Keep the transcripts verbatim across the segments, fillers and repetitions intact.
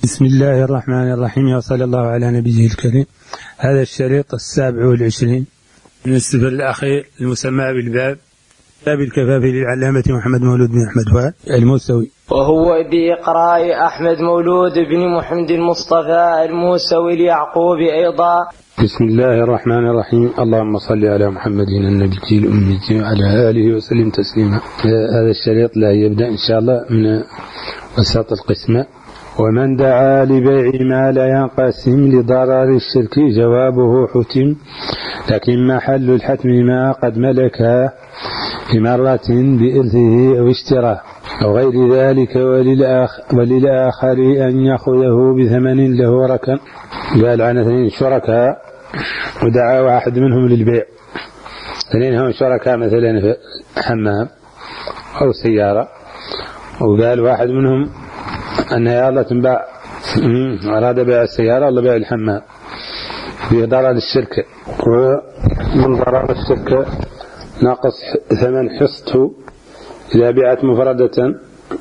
بسم الله الرحمن الرحيم، وصلى الله على نبيه الكريم. هذا الشريط السابع والعشرين من السفر الأخير المسمى بالباب باب الكفاف للعلامة محمد مولود بن أحمد فؤاد الموسوي، وهو بإقراء أحمد مولود بن محمد المصطفى الموسوي ليعقوب أيضا. بسم الله الرحمن الرحيم. اللهم صل على محمد النبي الأمي وعلى آله وسلم تسليما. هذا الشريط لا يبدأ إن شاء الله من وسط القسمة. ومن دعا لبيع ما لا ينقسم لضرر الشرك جوابه حتم، لكن محل الحتم ما قد ملكه بمرة بإرثه أو اشتراه أو غير ذلك، وللآخ وللآخر أن يأخذه بثمن له ركن. قال عن اثنين شركاء ودعا واحد منهم للبيع، اثنين هم شركاء مثلا في حمام أو سيارة، وقال واحد منهم أن يا الله تنباع، أراد بيع السيارة ولا بيع الحمام بضرر الشركة، ومن ضرر الشركة ناقص ثمن حصته إذا بيعت مفردة.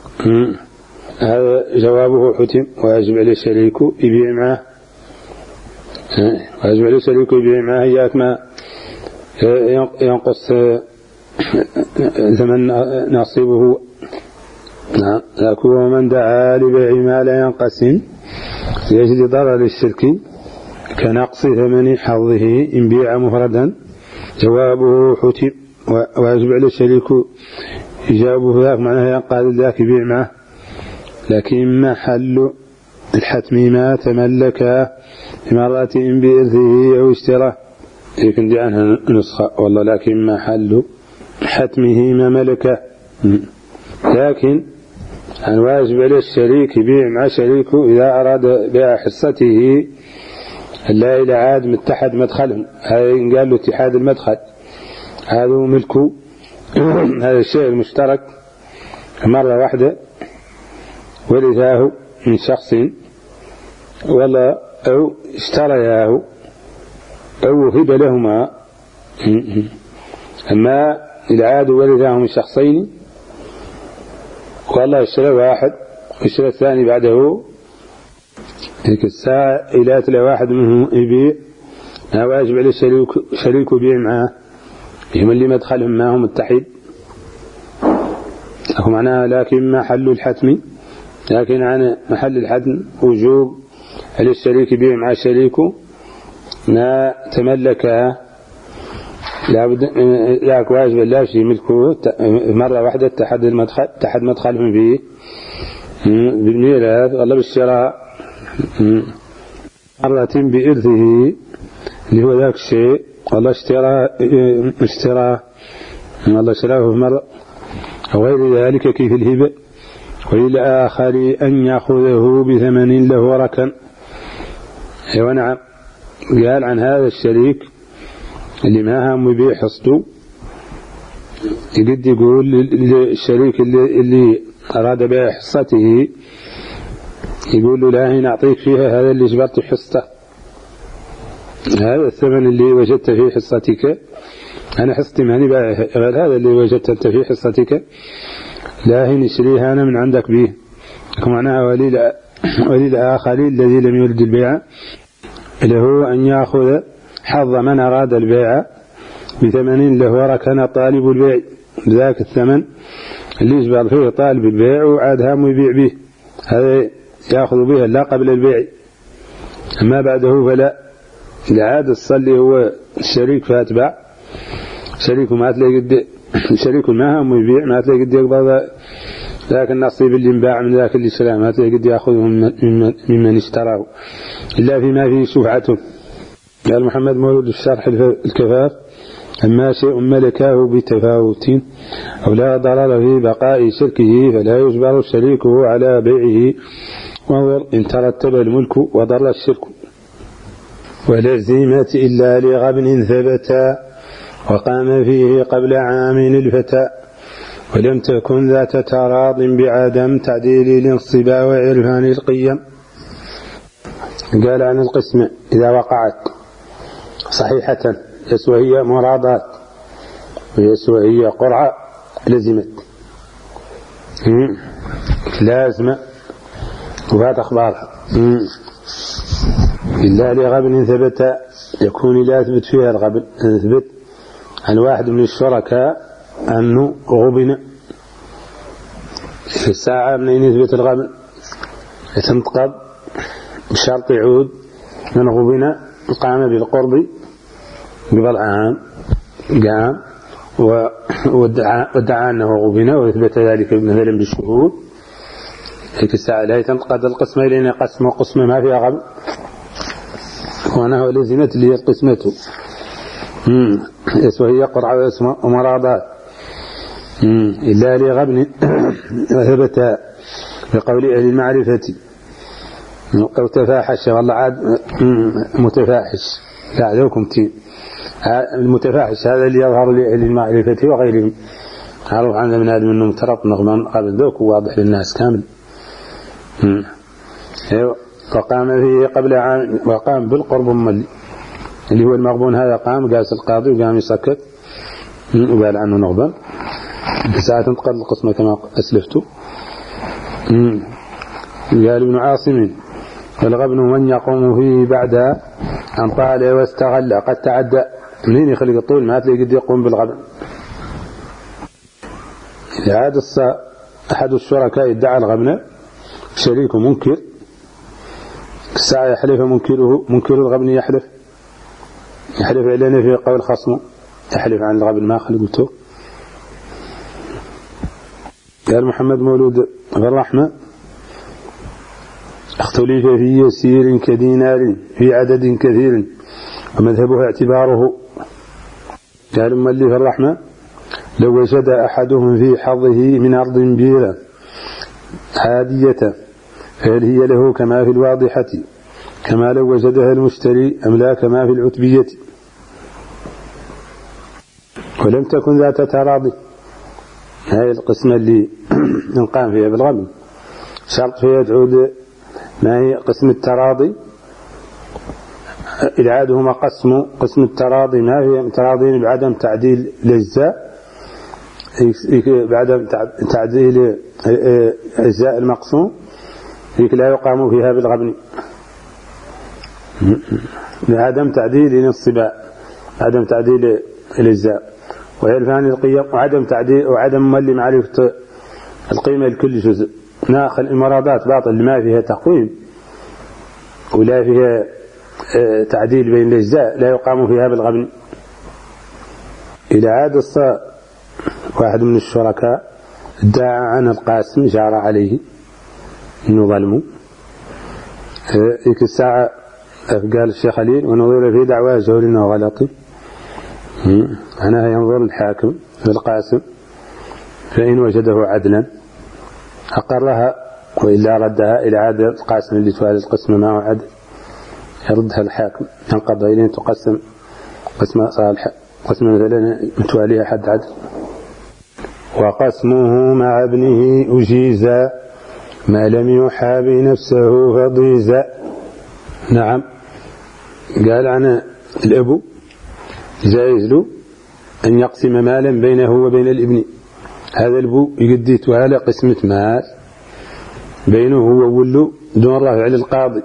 هذا جوابه حتم، ويجب عليه الشريك يبيع معه، ويجب عليه الشريك يبيع معه إياك ما ينقص ثمن نصيبه. نعم. لكن ومن دعا لبيع ما لا ينقسم يجد ضرر الشرك كنقص ثمن حظه إن بيع مفردا جوابه حتم، ويجب عليه الشريك إجابه ذاك معناه ينقاد ذاك يبيع معه، لكن محل الحتم ما تملك مرة بإرثه أو اشتراه. يمكن دي عنها نسخة والله، لكن محل حتمه ما ملكه، لكن أن واجب عليه الشريك يبيع مع شريكه إذا أراد بيع حصته لا إلى عاد متحد مدخلهم. هذا قال له اتحاد المدخل، هذا ملكه هذا الشيء المشترك مرة واحدة ورثاه من شخص ولا أو اشترياه أو هب لهما. أما العاد ورثاه من شخصين والله اشترى واحد اشترى الثاني بعده، تلك الساعة إلى تلا واحد منهم يبيع، لا واجب عليه الشريك شريك يبيع معه، هم اللي مدخلهم ما هم متحد أو معناها. لكن محل الحتم، لكن عن محل الحتم وجوب عليه الشريك يبيع مع شريكه ما تملكه، لابد لا واجب لا شيء ملكه مرة واحدة تحد المدخل تحد مدخلهم فيه بالميراث ولا بالشراء مرة بإرثه اللي هو ذاك الشيء، والله اشترى اشترى والله اشتراه مرة أو غير ذلك كيف الهبة، وللآخر أن يأخذه بثمن له ركن. ونعم. قال عن هذا الشريك اللي ما هم يبيع حصته يقد يقول للشريك اللي, اللي أراد بيع حصته يقول له لا نعطيك فيها هذا اللي جبرت حصته، هذا الثمن اللي وجدت في حصتك أنا حصتي ماني بايعها، هذا اللي وجدت أنت في حصتك لا نشريها أنا من عندك به. معناها وللآخر الذي لم يرد البيع له أن يأخذ حظ من أراد البيع بثمن له ركن طالب البيع، بذاك الثمن اللي يجبر فيه طالب البيع وعاد هم يبيع به، هذا يأخذ به لا قبل البيع، أما بعده فلا. العاد الصلي هو الشريك فاتباع شريك ما تلاقي قد شريك ما هم يبيع ما تلاقي قد يقبض ذاك النصيب اللي انباع من ذاك اللي اشتراه، ما تلاقي قد يأخذه ممن, ممن اشتراه إلا فيما فيه شفعته. قال محمد مولود الشرح الكفاف: أما شيء ملكاه بتفاوت أو لا ضرر في بقاء شركه فلا يجبر شريكه على بيعه، وانظر إن ترتب الملك وضر الشرك ولزمت إلا لغبن ثبتا وقام فيه قبل عام الفتى، ولم تكن ذات تراض بعدم تعديل الانصباء وعرفان القيم. قال عن القسم إذا وقعت صحيحة يسوى هي مراضات ويسوى هي قرعة لزمت لازمة وفات أخبارها. إلا لغبن ثبت يكون لا يثبت فيها الغبن، يثبت عن واحد من الشركاء أنه غبن في الساعة من يثبت الغبن يتنقض بشرط يعود من غبن قام بالقرب قبل عام قام وادعى أنه غبن ويثبت ذلك مثلا بالشهود، هيك الساعة لا يتنقض القسمة لأن قسم وقسم ما فيها غبن، وأنه لزمت لي القسمة وهي قرعة واسم ومراضات إلا لغبن ثبت بقول أهل المعرفة أو تفاحش والله عاد متفاحش لا ذوكم تين المتفاحش هذا اللي يظهر لأهل المعرفة وغيرهم، عرف عن من هذا منهم ترط نغمان قبل ذوك واضح للناس كامل. وقام فيه قبل عام وقام بالقرب ملي اللي هو المغبون، هذا قام قاس القاضي وقام يسكت وقال عنه نغبان ساعة تنتقل القسمة كما أسلفته. قال ابن عاصم والغبن من يقوم فيه بعد أن طال واستغل قد تعدى، منين يخلق الطول ما تلاقي قد يقوم بالغبن. إذا عاد أحد الشركاء يدعى الغبن شريك منكر الساعة يحلف منكره منكر الغبن يحلف يحلف علينا في قول خصمه يحلف عن الغبن ما خلقته. قال محمد مولود بالرحمة اختلف في يسير كدينار في عدد كثير ومذهبه اعتباره. قال أما اللي في الرحمة لو وجد أحدهم في حظه من أرض بيرة عادية فهل هي له كما في الواضحة كما لو وجدها المشتري أم لا كما في العتبية ولم تكن ذات تراضي. هذه القسمة اللي نقام فيها بالغبن شرط فيها تعود ما هي قسم التراضي إلعادهما قسم قسم التراضي ما هي تراضين بعدم تعديل الأجزاء بعدم تعديل أجزاء المقسوم هيك لا يقام فيها بالغبن بعدم تعديل الانصباء عدم تعديل الأجزاء ويلفان القيم وعدم تعديل وعدم مولي معرفة القيمة لكل جزء. ناخذ المرادات باطل ما فيها تقويم ولا فيها تعديل بين الأجزاء لا يقام فيها بالغبن. إذا عاد الصاء واحد من الشركاء ادعى عن القاسم جار عليه إنه ظلمه هيك الساعة قال الشيخ خليل ونظر في دعواه جهل إنه غلطي أنا ينظر الحاكم في القاسم فإن وجده عدلا أقرها وإلا ردها إلى عادة القاسم اللي توالي القسم ما هو عدل يردها الحاكم ينقضى إليه تقسم قسم صالح قسم مثلا متواليها حد عدل. وقسمه مع ابنه أجيزا ما لم يحاب نفسه فضيزا. نعم قال عن الأب جائز له أن يقسم مالا بينه وبين الابن. هذا البو يقدي توالى قسمة مال بينه هو وله دون رفع للقاضي.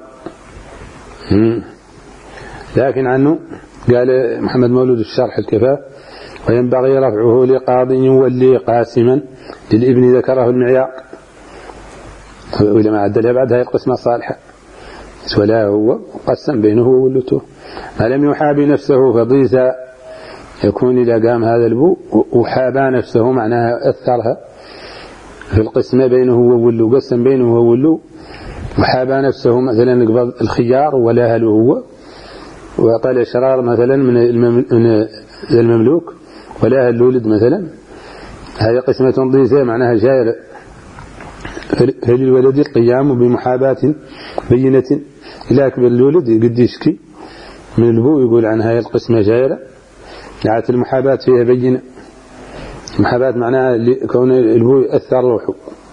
لكن عنه قال محمد مولود الشرح الكفاف وينبغي رفعه لقاضي يولي قاسما للابن ذكره المعيار وإذا ما عدلها بعد هاي القسمة صالحة ولا هو قسم بينه وولته ما لم يحاب نفسه فضيزا يكون إذا قام هذا البو وحابا نفسه معناها أثرها في القسمة بينه وولو قسم بينه وولو وحابا نفسه مثلا قبض الخيار ولا هل هو وطال شرار مثلا من المملوك ولا هل الولد مثلا هذه قسمة ضيزة معناها جائرة هل الولد القيام بمحاباة بينة إلى أكبر الولد قد يشكي من البو يقول عن هذه القسمة جائرة يعني المحاباة فيها بينة محاباة معناها كون البو يأثر روحه.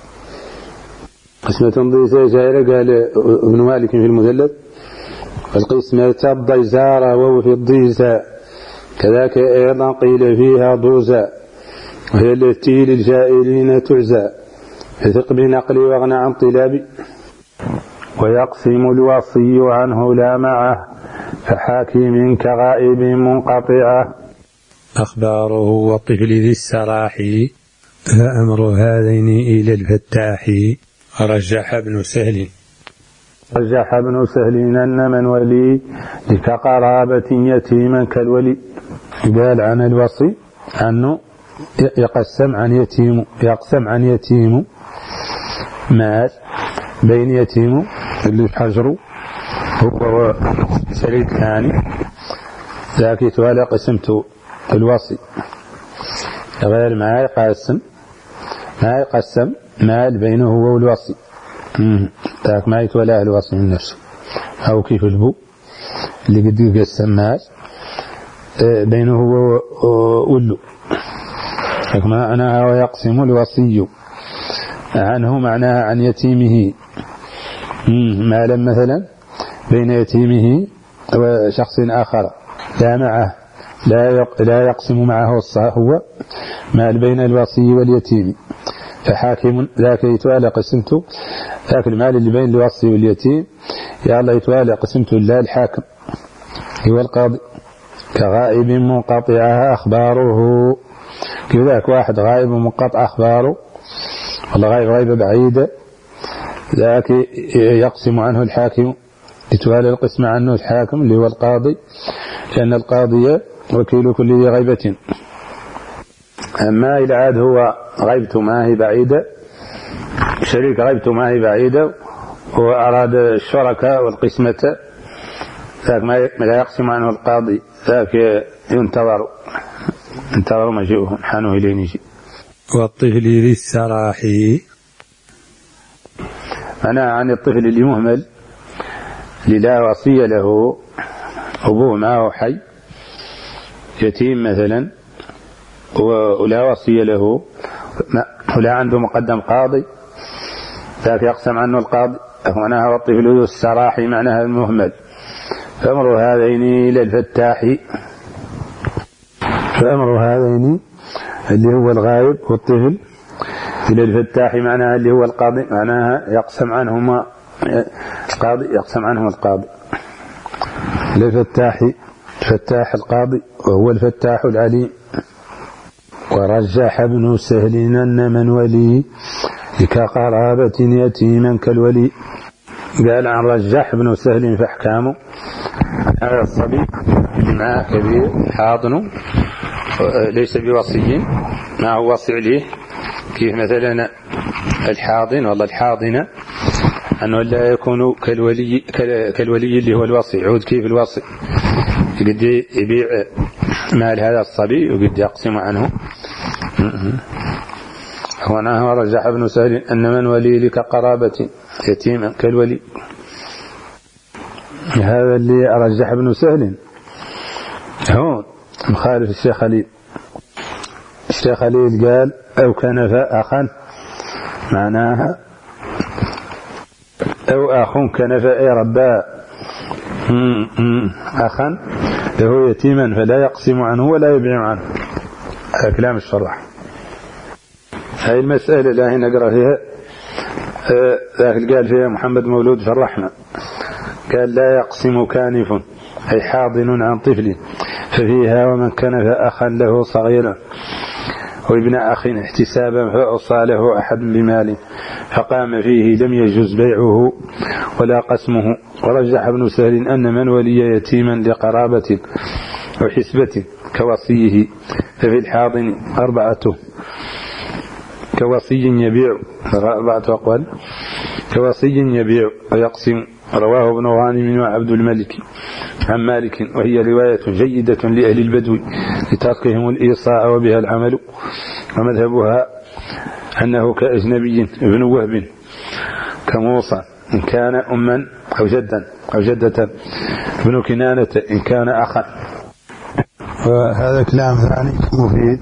قسمة ضيزة جائرة قال ابن مالك في المثلث القسمة الضيزارة وهو في الضيزة كذاك أيضا قيل فيها ضوزة وهي التي للجائلين تعزى فثق بنقلي واغنى عن طلابي. ويقسم الوصي عنه لا معه فحاكم كغائب منقطعة. أخباره والطفل ذي السراح فأمر هذين إلى الفتاح. رجح ابن سهل رجح ابن سهل أن من ولي لكقرابة يتيما كالولي. قال عن الوصي أنه يقسم عن يتيم يقسم عن يتيم مال بين يتيم اللي حجره هو شريك ثاني ذاك يتوالى قسمته الوصي غير ما يقسم ما يقسم مال بينه هو والوصي ذاك ما يتولاه الوصي من نفسه أو كيف البو اللي قد يقسم مال بينه هو واللو كما أنا ويقسم الوصي عنه معناها عن يتيمه مالا مثلا بين يتيمه وشخص آخر لا معه لا لا يقسم معه هو مال بين الوصي واليتيم فحاكم ذاك يتوالى قسمته ذاك المال اللي بين الوصي واليتيم يا الله يتوالى قسمته لا الحاكم هو القاضي. كغائب منقطعها أخباره كذاك واحد غائب منقطع أخباره والله غائب غيبة بعيدة ذاك يقسم عنه الحاكم يتوالى القسم عنه الحاكم اللي هو القاضي لأن القاضي وكيل كل ذي غيبة. أما إذا عاد هو غيبته ما هي بعيدة شريك غيبته ما هي بعيدة وأراد الشركاء والقسمة ذاك ما لا يقسم عنه القاضي ذاك ينتظر انتظر مجيئهم حانوا إليه نجي. والطفل ذي السراح أنا عن الطفل اللي مهمل اللي لا وصي له أبوه معه حي يتيم مثلا ولا وصي له ولا عنده مقدم قاضي ذاك يقسم عنه القاضي معناها والطفل ذو السراح معناها المهمل. فأمر هذين إلى الفتاح فأمر هذين اللي هو الغائب والطفل إلى الفتاح معناها اللي هو القاضي معناها يقسم عنهما القاضي يقسم عنهما القاضي للفتاح فتاح القاضي وهو الفتاح العليم. ورجح ابن سهل أن من ولي كقرابة يتيما كالولي. قال عن رجح ابن سهل في أحكامه هذا الصبي اللي معه كبير حاضن ليس بوصي ما هو وصي عليه كيف مثلا الحاضن والله الحاضنة أنه لا يكون كالولي كالولي اللي هو الوصي عود كيف الوصي قد يبيع مال هذا الصبي وقد يقسم عنه. هنا رجح ابن سهل أن من ولي لك قرابة يتيما كالولي. هذا اللي رجح ابن سهل هون مخالف الشيخ خليل. الشيخ خليل قال أو كنف أخا معناها أو أخ كنف أي رباء أخا له يتيما فلا يقسم عنه ولا يبيع عنه. هذا كلام الشرح. هاي المسألة لا نقرأ فيها ذاك قال فيها محمد مولود في الرحمة قال لا يقسم كانف أي حاضن عن طفل ففيها ومن كنف أخا له صغيرا وابن أخ احتسابا فأوصى له أحد بمال فقام فيه لم يجوز بيعه ولا قسمه. ورجح ابن سهل أن من ولي يتيما لقرابة وحسبة كوصيه ففي الحاضن أربعته كوصي يبيع أربعة أقوال كوصي يبيع ويقسم. رواه ابن غانم وعبد الملك عن مالك وهي رواية جيدة لأهل البدو لتركهم الإيصاء وبها العمل. ومذهبها أنه كأجنبي ابن وهب كموصى إن كان أما أو جدا أو جدة ابن كنانة إن كان أخا. وهذا كلام ثاني مفيد.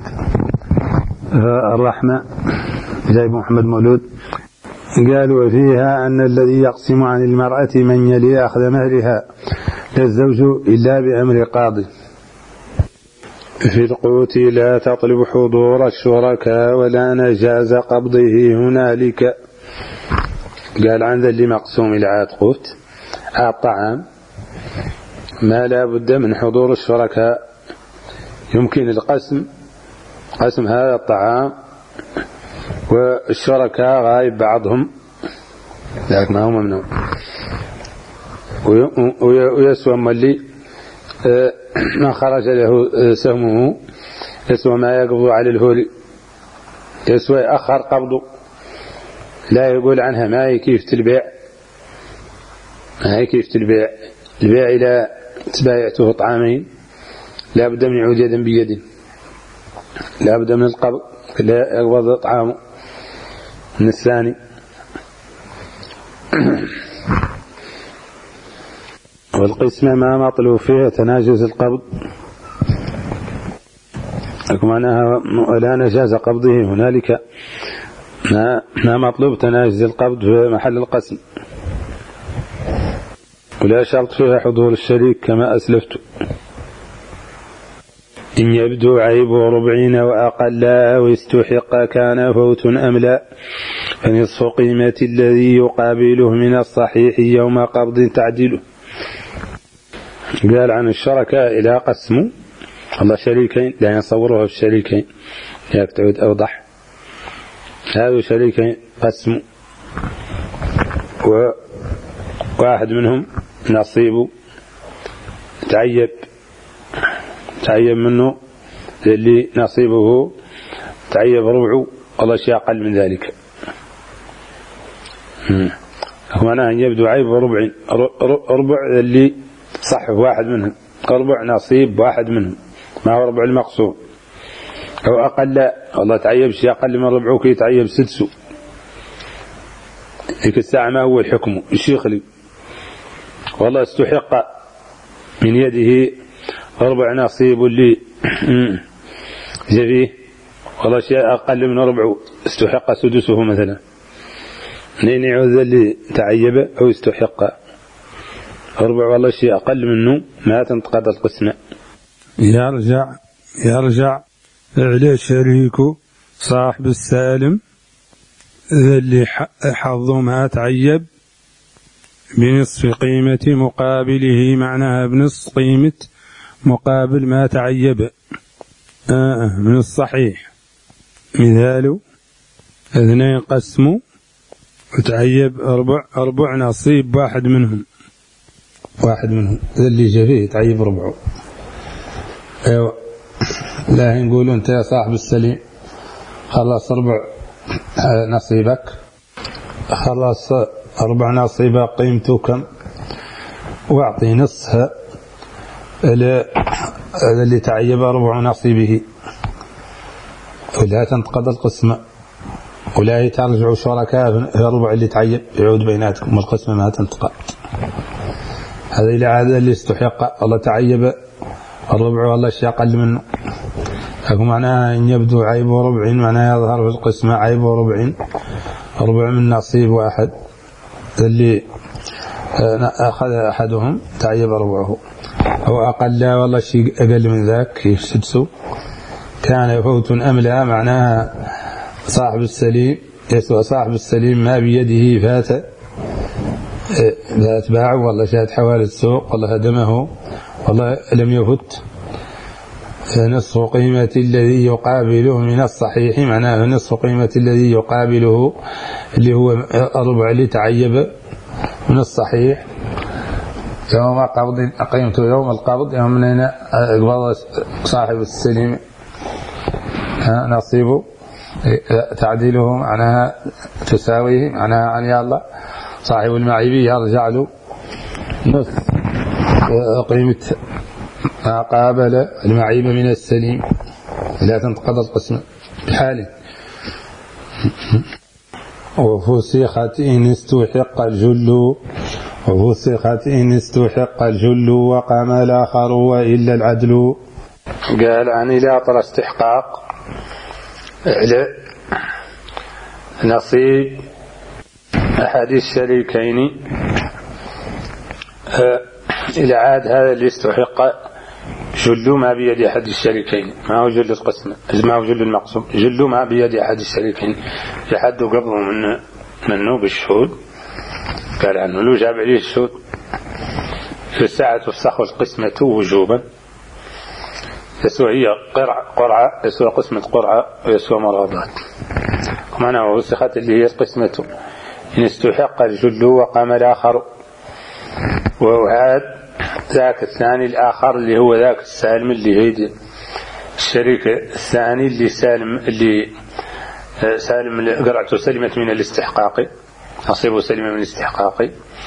الرحمة جايب محمد مولود قالوا فيها أن الذي يقسم عن المرأة من يلي أخذ مهرها للزوج إلا بأمر قاضي. في القوت لا تطلب حضور الشركاء ولا نجاز قبضه هنالك. قال عن ذا اللي مقسوم إلى عاد قوت الطعام ما لا بد من حضور الشركاء، يمكن القسم قسم هذا الطعام والشركاء غايب بعضهم ذلك ما هو ممنوع، ويسوى اللي ما خرج له سهمه يسوى ما يقبض على الهولي، يسوى أخر قبضه لا يقول عنها ما هي كيف البيع، ما هي كيف البيع. البيع إلى تبايعته طعامين لا بد من يعود يدا بيد، لا بد من القبض لا يقبض طعامه من الثاني. والقسمة ما مطلوب فيها تناجز القبض، معناها لا نجاز قبضه هنالك ما, ما مطلوب تناجز القبض في محل القسم، ولا شرط فيها حضور الشريك كما أسلفت. إن يبدو عيب ربعين وأقل أو استحق كان فوت أم لا، فنصف قيمة الذي يقابله من الصحيح يوم قبض تعديله. قال عن الشركاء إلى قسمه الله شريكين لا يصوره الشريكين ياك تعود أوضح، هذا شريكين قسمه وواحد منهم نصيبه تعيب تعيب منه اللي نصيبه تعيب ربعه الله شيء أقل من ذلك. معناه أن يبدو عيب ربع ربع اللي صح واحد منهم، ربع نصيب واحد منهم ما هو ربع المقصود، أو أقل الله تعيب شيء أقل من ربعه كي تعيب سدسه. ذيك الساعة ما هو الحكم الشيخ لي والله استحق من يده ربع نصيب اللي جفيه والله شيء أقل من ربعه استحق سدسه مثلا، نين يعوذ اللي تعيب أو استحق ربع والله شيء أقل منه ما تنتقد القسمة. يرجع يرجع عليه شريكه صاحب السالم اللي حظه ما تعيب بنصف قيمة مقابله، معناها بنصف قيمة مقابل ما تعيب آه من الصحيح. مثاله اثنين قسموا وتعيب أربع أربع نصيب واحد منهم واحد منهم اللي جفيه تعيب ربعه. ايوه لا نقولوا انت يا صاحب السليم خلص ربع نصيبك، خلص أربع نصيبة قيمته كم واعطي نصها اللي تعيب ربع نصيبه، ولا تنتقض القسمة ولا ترجعوا شركاء في الربع اللي تعيب يعود بيناتكم والقسمة ما تنتقض. هذا إلى عادة اللي استحق الله تعيب الربع والله شيء أقل منه، لكن معناها إن يبدو عيب ربع معناها يظهر في القسمة عيب ربع ربع من نصيب واحد اللي أخذ أحدهم تعيب ربعه، أو أقل والله شيء أقل من ذاك كيف سدسه كان فوت أم لا، معناها صاحب السليم يسوى صاحب السليم ما بيده فات ذات باع والله شاد حوالي السوق والله هدمه والله لم يفت، نصف قيمة الذي يقابله من الصحيح، معناه نصف قيمة الذي يقابله اللي هو الربع اللي تعيب من الصحيح يوم قبض قيمته يوم القبض يوم من قبض صاحب السليم نصيبه تعديله معناها تساويه، معناها عن يا الله صاحب المعيبي يرجع له نصف قيمة ما قابل المعيب من السليم لا تنتقض القسمة بحاله. وفسخت إن استحق الجل وفسخت إن استحق الجل وقام الآخر وإلا العدل. قال عن إلى طر استحقاق على نصيب أحد الشريكين إلى عاد هذا اللي استحق جل ما بيد أحد الشريكين، ما هو جل القسمة ما هو جل المقسوم، جل ما بيد أحد الشريكين يحد قبضه منه منه بالشهود قال عنه لو جاب عليه الشهود في الساعة تفسخ القسمة وجوبا، يسوى هي قرعة قرعة يسوى قسمة قرعة ويسوى مرغبات. معناه وسخت اللي هي القسمة إن استحق الجل وقام الآخر، وهذا ذاك الثاني الآخر اللي هو ذاك السالم اللي هي الشريك الثاني اللي سالم اللي سالم قرعته سلمت من الاستحقاق، نصيبه سلم من الاستحقاق،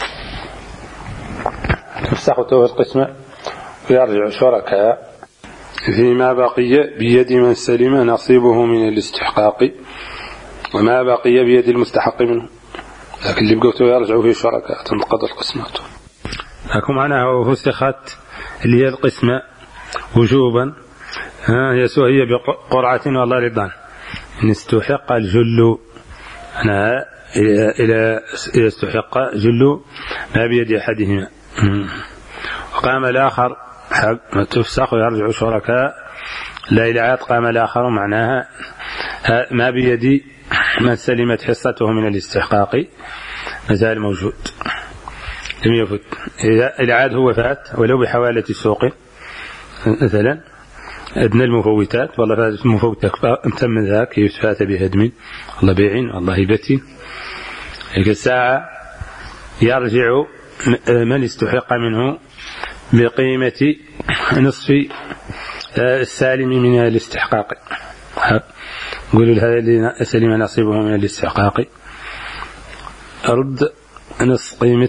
تفسخته القسمة ويرجع شركاء فيما بقي بيد من سلم نصيبه من الاستحقاق، وما بقي بيد المستحق منه، لكن اللي بقوته يرجعوا فيه شركاء تنقضى القسمات. لكم معناها فسخت اللي هي القسمة وجوبا، ها يسوى هي بقرعة والله رضان إن استحق الجل أنا إلى استحق جل ما بيد أحدهما، وقام الآخر حق تفسخ ويرجع شركاء لا إلى عاد قام الآخر معناها ما بيد من سلمت حصته من الاستحقاق مازال موجود لم يفت. إذا عاد هو فات ولو بحوالة السوق مثلا أدنى المفوتات، والله فاتت مفوتك تم ذاك يفات بهدم الله بيعين الله هبتي، هيك الساعة يرجع من استحق منه بقيمة نصف السالم من الاستحقاق. قولوا هذا اللي سلم نصيبه من الاستحقاق أرد نصف قيمة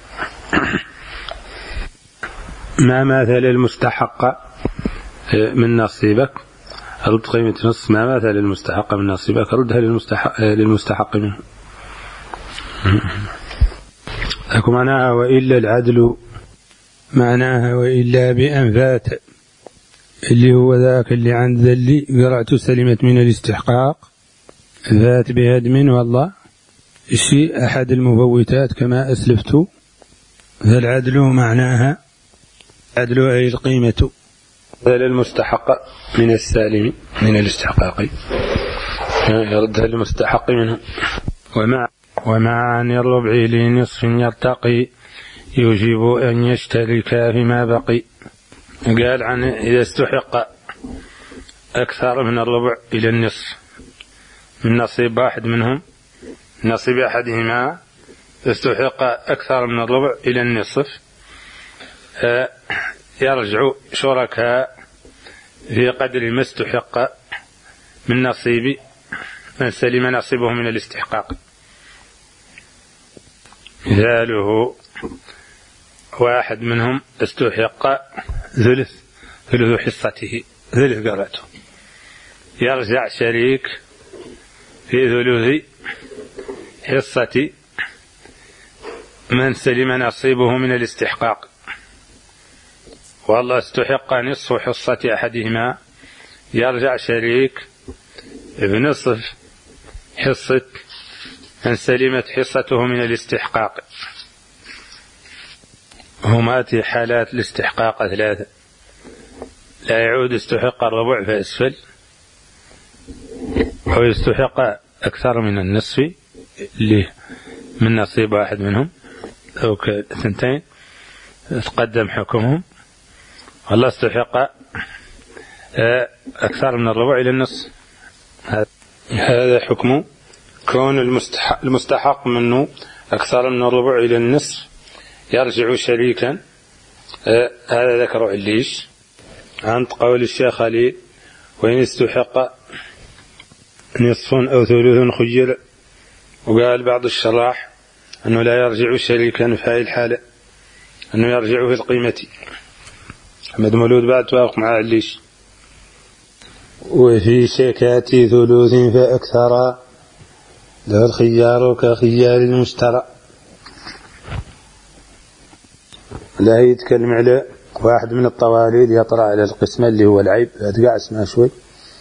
ما مثل المستحق من نصيبك، أرد قيمة نصف ما مثل المستحق من نصيبك أردها للمستحق, للمستحق منه. لكم معناها وإلا العدل معناها وإلا بأنفات اللي هو ذاك اللي عند ذلي قرعته سلمت من الاستحقاق ذات بهدم والله الشيء أحد المفوتات كما أسلفت، فالعدل معناها عدل أي القيمة للمستحق من السالم من الاستحقاق يردها للمستحق منه. ومع ومع عن الربع لنصف يرتقي يجب أن يشترك فيما بقي. قال عن إذا استحق أكثر من الربع إلى النصف من نصيب واحد منهم، نصيب أحدهما استحق أكثر من الربع إلى النصف، يرجع شركاء في قدر ما استحق من نصيب من سلم نصيبه من الاستحقاق. مثاله واحد منهم استحق ثلث ثلث حصته ثلث قرعته، يرجع شريك في ثلث حصة من سلم نصيبه من الاستحقاق، والله استحق نصف حصة أحدهما، يرجع شريك بنصف حصة من سلمت حصته من الاستحقاق. هما حالات الاستحقاق ثلاثة، لا يعود استحق الربع فأسفل، أو يستحق أكثر من النصف اللي من نصيب واحد منهم أو كثنتين تقدم حكمهم، والله استحق أكثر من الربع إلى النصف. هذا حكم كون المستحق, المستحق منه أكثر من الربع إلى النصف يرجع شريكا. هذا ذكر عليش عن قول الشيخ خليل وإن استحق نصف أو ثلث خير، وقال بعض الشراح أنه لا يرجع شريكا في هذه الحالة، أنه يرجع في القيمة. محمد مولود بعد توافق مع عليش. وفي شيكات ثلث فأكثر له الخيار كخيار المشترى. لا يتكلم على واحد من الطواليد يطلع على القسمة اللي هو العيب، هتقع اسمها شوي.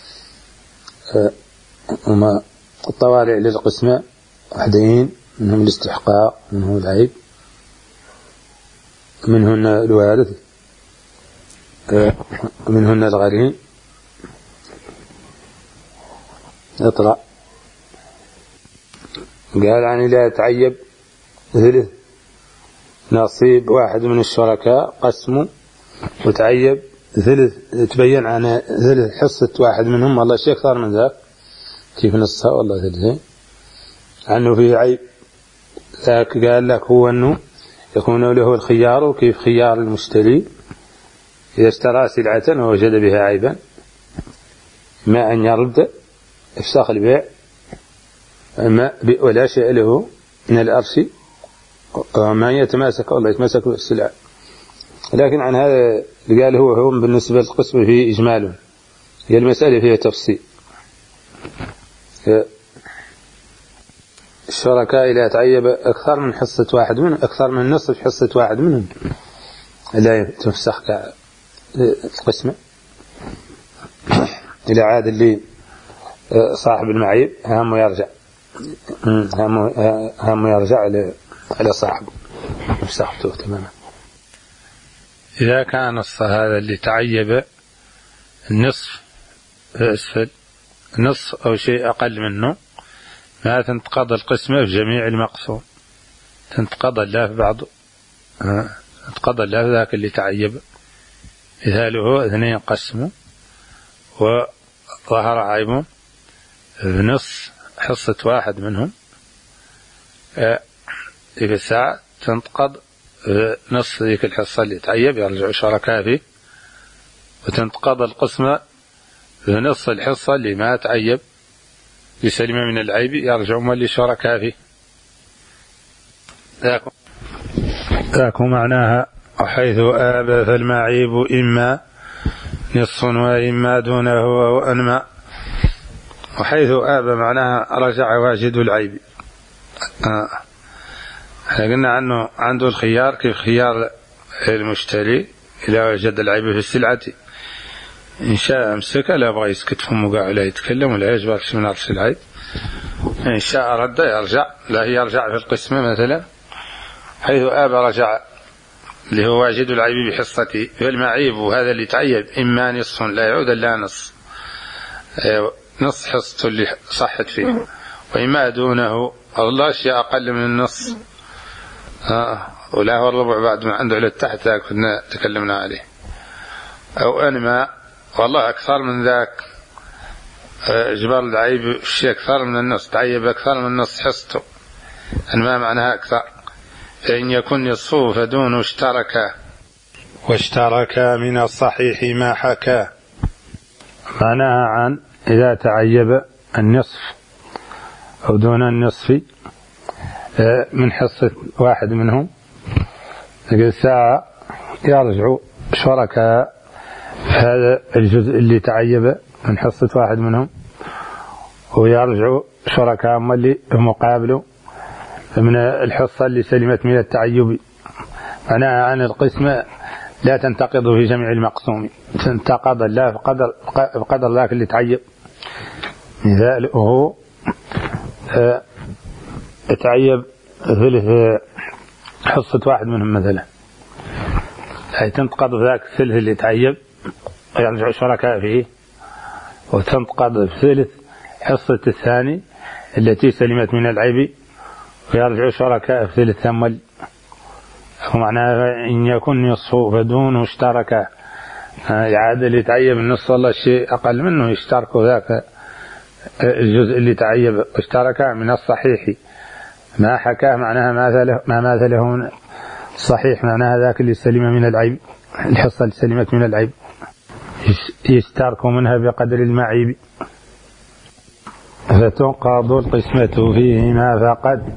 وما الطوالع للقسمة وحدين، منهم الاستحقاق منهم العيب منهن الوارث منهن الغريم. يطلع قال عن لا يتعيب ثلث نصيب واحد من الشركاء قسمه وتعيب ثلث، تبين عن ثلث حصة واحد منهم، والله شيء أكثر من ذاك، كيف نصها والله ثلثين، عنه فيه عيب، ذاك قال لك هو أنه يكون له الخيار، كيف خيار المشتري إذا اشترى سلعة ووجد بها عيبا، ما أن يرد إفساخ البيع ما ولا شيء له من الأرش وما يتماسك والله يتماسك بالسلعة. لكن عن هذا قال هو هو بالنسبة للقسم فيه إجمال، هي المسألة فيها تفصيل. الشركاء إذا تعيب أكثر من حصة واحد منهم، أكثر من نصف حصة واحد منهم، لا تفسخ القسمة إلى عاد اللي صاحب المعيب هم يرجع هم يرجع على صاحبه يفسخته تماما. إذا كان نص هذا اللي تعيب النصف أسفل نصف أو شيء أقل منه، ما تنتقضى القسمة في جميع المقسوم، تنتقضى الله في بعض، تنتقضى الله في ذاك اللي تعيب. مثاله اثنين قسموا وظهر عيب بنص حصة واحد منهم، في الساعة تنتقض نص ذيك الحصة اللي تعيب، يرجع شركاء فيه، وتنتقض القسمة بنص الحصة اللي ما تعيب يسلم من العيب، يرجعون لشركاء فيه. ذاك معناها وحيث آب فالمعيب إما نصف وإما دونه أو أنما. وحيث آب معناها رجع واجد العيب. آه. قلنا عنه عنده الخيار، كيف خيار المشتري إذا وجد العيب في السلعة إن شاء أمسك، لا بغى يسكت فمه قاعد لا يتكلم ولا يجبرش من أرش العيب، إن شاء رد يرجع، لا يرجع في القسمة مثلا. حيث آب رجع اللي هو واجد العيب بحصته، فالمعيب وهذا اللي تعيب إما نصف لا يعود إلا نص نص حصته اللي صحت فيه، وإما دونه الله أشياء أقل من النص، آه ولا هو الربع بعد ما عنده على التحت ذاك كنا تكلمنا عليه، أو أنما والله أكثر من ذاك، جبر العيب شيء أكثر من النص، تعيب أكثر من النص حصته، أنما معناها أكثر، فإن يكن نصفه فدونه اشترك واشترك من الصحيح ما حكى. معناها عن إذا تعيب النصف أو دون النصف من حصة واحد منهم، الساعة يرجع شركاء هذا الجزء اللي تعيب من حصة واحد منهم، ويرجع شركاء اللي مقابله من الحصة اللي سلمت من التعيب. معناها عن القسمة لا تنتقض في جميع المقسوم، تنتقض الله بقدر بقدر ذاك اللي تعيب. مثاله تعيب ثلث حصة واحد منهم مثلا، هي تنتقض ذاك الثلث اللي تعيب يرجع شركاء فيه، وتنتقض ثلث حصة الثاني التي سلمت من العيب ويرجع شركاء في ثلث ثمل. ومعناها إن يكن نصفه فدونه اشترك، يعاد اللي تعيب النصف والله الشيء أقل منه يشتركوا ذاك الجزء اللي تعيب اشترك من الصحيح ما حكاه، معناها ما ماذا له صحيح، معناها ذاك اللي سلم من العيب، الحصة اللي سلمت من العيب يشتركوا منها بقدر المعيب. فتنقض القسمة فيهما فقد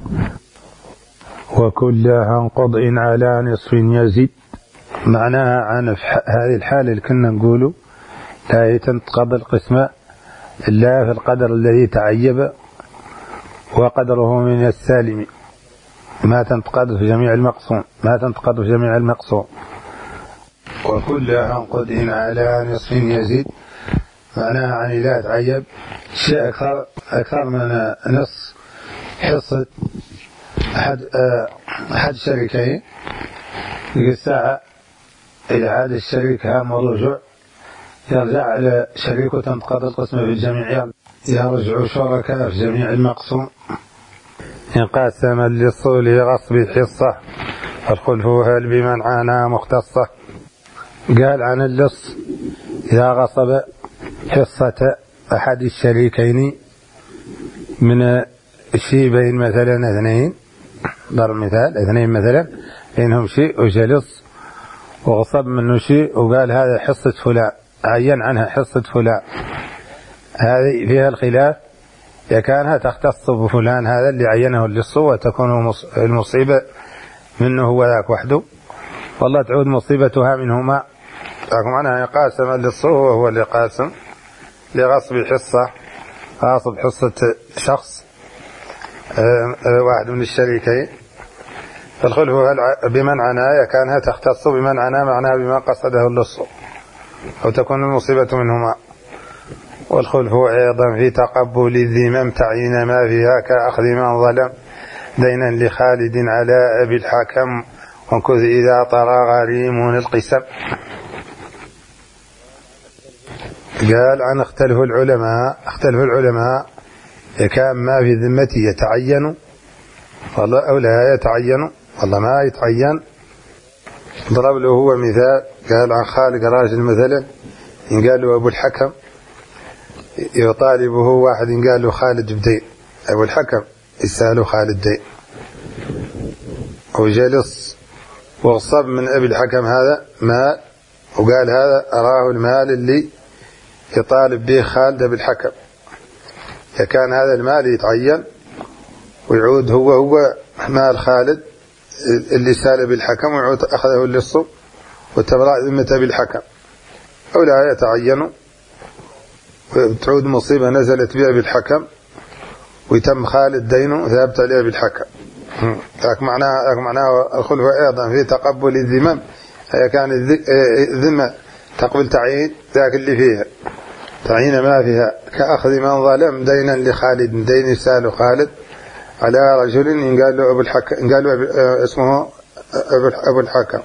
وكلها انقض إن على نصف يزيد. معناها عن هذه الحالة اللي كنا نقوله لا تنقض القسمة إلا في القدر الذي تعيب وقدره من السالم، ما تنتقض في جميع المقسوم، ما تنتقض في جميع المقسوم. وكلها انقض إن على نصف يزيد، معناها عن إذا تعيب شيء أكثر أكثر من نص حصة أحد أحد الشريكين، الساعة إذا عاد الشريك هام الرجوع يرجع على شريكه، تنتقض القسمة في الجميع، يرجع شركاء في جميع المقسوم. إن قاسم للصول غصب حصة فالخلف هل بمن عانى مختصة. قال عن اللص إذا غصب حصة أحد الشريكين من الشيبين مثلا اثنين، ضرب مثال اثنين مثلا بينهم شيء وجلص وغصب منه شيء وقال هذا حصة فلان، عين عنها حصة فلان، هذه فيها الخلاف إذا كانها تختص بفلان هذا اللي عينه اللص وتكون المصيبة منه هو ذاك وحده، والله تعود مصيبتها منهما. لكن معناها قاسم اللص وهو اللي قاسم لغصب حصة، غاصب حصة شخص واحد من الشريكين. فالخلف بمن عناه كانها تختص بمن عناه معناها بما قصده اللص أو تكون المصيبة منهما. والخلف أيضا في تقبل الذمم تعيين ما فيها كأخذ من ظلم دينا لخالد على أبي الحكم وانكذ إذا طرى غريم القسم. قال عن اختلف العلماء، اختلف العلماء كان ما في ذمته يتعين والله أو لا يتعين، والله ما يتعين. ضرب له هو مثال، قال عن خالق راجل مثلا إن قال له أبو الحكم يطالبه واحد إن قال له خالد بدين، أبو الحكم يسأله خالد دين، وجلس وغصب من أبي الحكم هذا مال وقال هذا أراه المال اللي يطالب به خالد أبي الحكم، فكان هذا المال يتعين ويعود هو هو مال خالد اللي سال بالحكم ويعود أخذه اللص وتبرأ ذمة بالحكم، أو لا يتعين وتعود مصيبة نزلت بها بالحكم ويتم خالد دينه ثابت عليه بالحكم. ذاك معناه ذاك معناه الخلف أيضا في تقبل الذمم، هي كان الذمة تقبل تعيين ذاك اللي فيها، تعيين ما فيها كأخذ من ظلم دينا لخالد، دين يسال خالد على رجل إن قال له أبو الحكم، إن قال له اسمه أبو الحكم.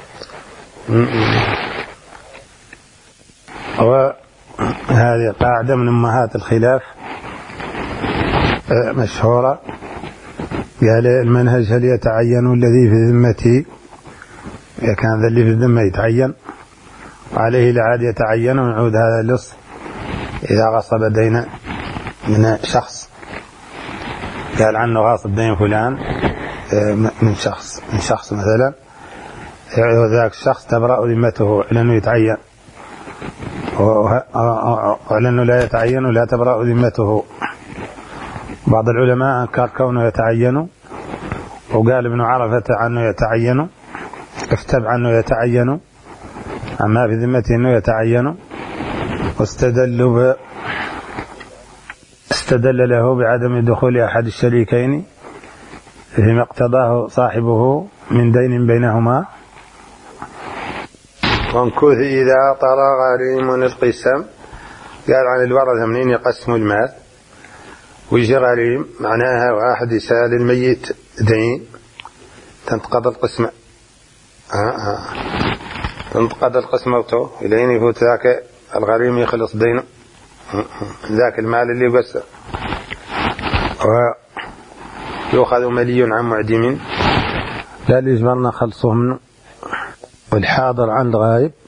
وهذه قاعدة من أمهات الخلاف مشهورة. قال المنهج هل يتعين الذي في ذمته، إذا كان ذا اللي في الذمة يتعين وعليه العاد يتعين ويعود هذا اللص إذا غصب دين من شخص، قال عنه غاصب دين فلان من شخص من شخص مثلا، ذاك الشخص تبرأ ذمته لأنه يتعين، ولأنه لا يتعين ولا تبرأ ذمته. بعض العلماء أنكر كونه يتعين وقال ابن عرفة عنه يتعين، افتب عنه يتعين أما في ذمته أنه يتعين، واستدل استدل له بعدم دخول أحد الشريكين فيما اقتضاه صاحبه من دين بينهما. وانكث إذا طرى غريم القسم، قال عن الورثة منين يقسموا المال ويجي غريم معناها واحد يسال الميت دين تنتقض القسمة، آه آه. تنتقض القسمة إلين يفوت ذاك الغريم يخلص دينه ذاك المال اللي يقسم، ويأخذ ملي عن معدم لا اللي يجبرنا خلصه منه، والحاضر عن الغائب